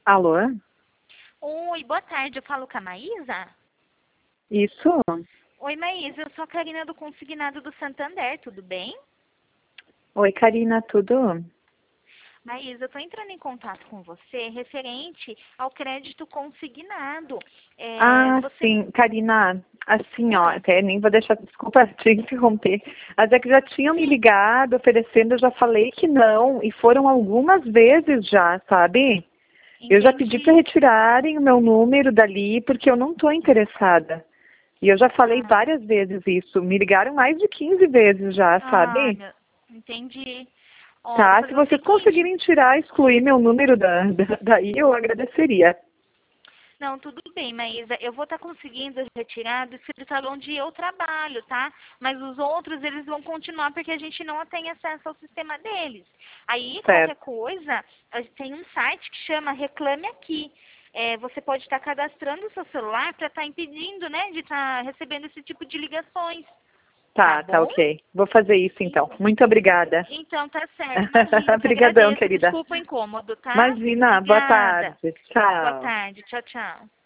Alô? Oi, boa tarde. Eu falo com a Maísa? Isso? Oi, Maísa. Eu sou a Karina do Consignado do Santander. Tudo bem? Oi, Karina, tudo? Maísa, eu estou entrando em contato com você referente ao crédito consignado. Você... Sim, Karina, assim, ó, Oi. até nem vou deixar, desculpa te interromper, mas é que já tinham me Sim, ligado oferecendo, eu já falei que não, e foram algumas vezes já, sabe? Eu já pedi para entendi. retirarem o meu número dali, porque eu não estou interessada. E eu já falei Ah, várias vezes isso, me ligaram mais de 15 vezes já, sabe? entendi. Ó, vou Tá, se fazer o vocês seguinte. conseguirem tirar, excluir meu número daí, eu agradeceria. Não, tudo bem, Maísa. Eu vou estar conseguindo retirar do escritório onde eu trabalho, tá? Mas os outros, eles vão continuar porque a gente não tem acesso ao sistema deles. Aí, qualquer Certo. coisa, a gente tem um site que chama Reclame Aqui. Você pode estar cadastrando o seu celular para estar impedindo, né, de estar recebendo esse tipo de ligações. Tá Tá, bom? ok. Vou fazer isso então. Muito obrigada. Então, tá certo. Imagina, eu que Obrigadão, agradeço. querida. Desculpa o incômodo, tá? Imagina, boa Obrigada. tarde. Boa Tchau. tarde. Tchau, tchau.